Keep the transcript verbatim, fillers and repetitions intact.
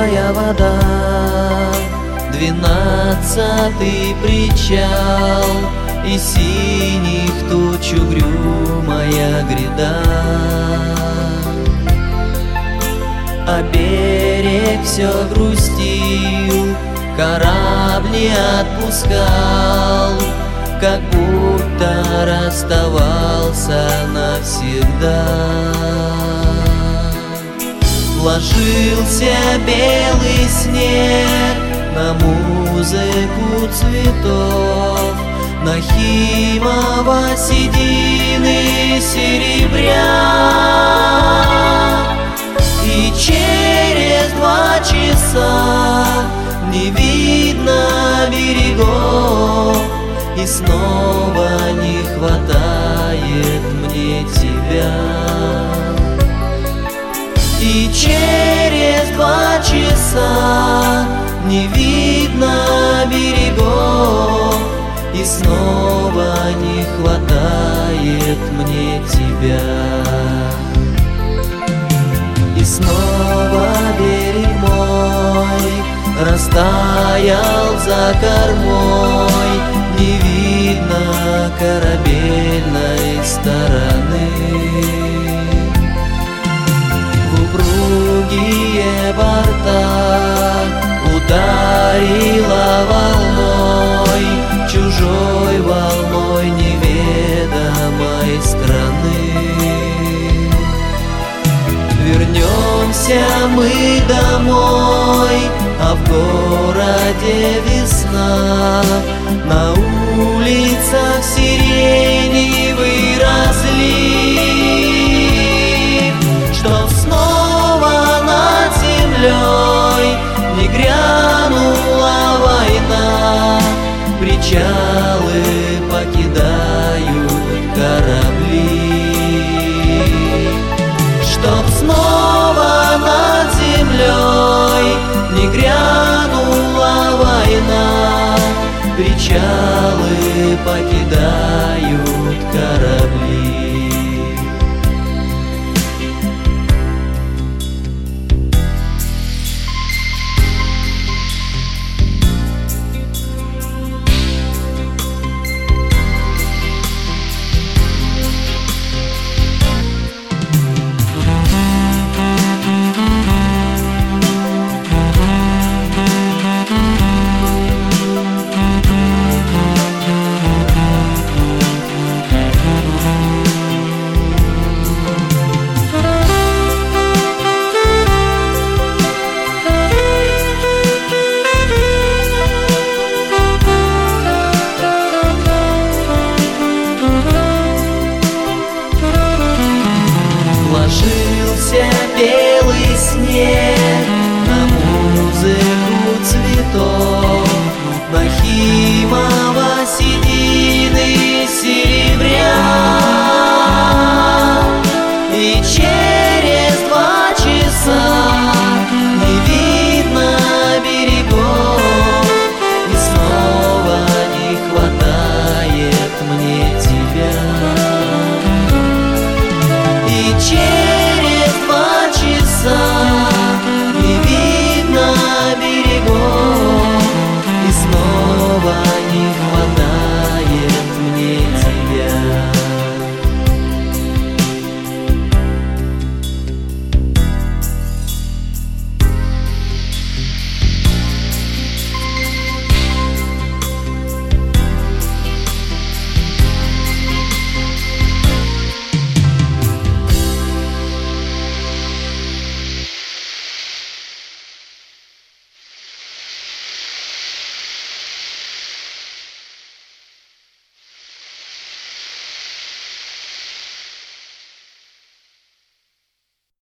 Теплая вода, двенадцатый причал, и синих туч угрюмая гряда. А берег все грустил, корабль не отпускал, как будто расставался навсегда. Ложился белый снег на музыку цветов, Нахимова седины серебря. И через два часа не видно берегов, и снова не хватает мне тебя. И через два часа не видно берегов, и снова не хватает мне тебя. И снова берег мой растаял за кормой, не видно корабельной стороны. В упругие борта ударила волной, чужой волной неведомой страны. Вернемся мы домой, а в городе весна, на улицах сиреневый разлив, чтоб снова над землей не грянула война. Причалы покидают корабли, чтоб снова над землей не грянула война. Причалы покидают